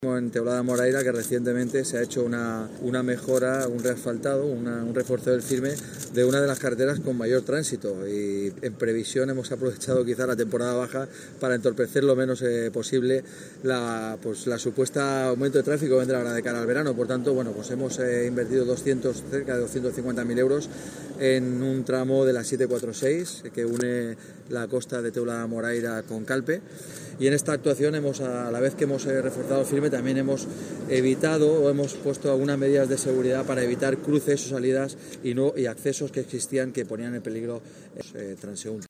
En Teulada Moraira, que recientemente se ha hecho una mejora, un reasfaltado, un refuerzo del firme de una de las carreteras con mayor tránsito, y en previsión hemos aprovechado quizá la temporada baja para entorpecer lo menos posible la supuesta aumento de tráfico que vendrá ahora de cara al verano. Por tanto, pues hemos invertido cerca de 250.000 euros en un tramo de la 746 que une la costa de Teulada Moraira con Calpe, y en esta actuación a la vez que hemos reforzado el firme, también hemos puesto algunas medidas de seguridad para evitar cruces o salidas y accesos que existían, que ponían en peligro transeúntes.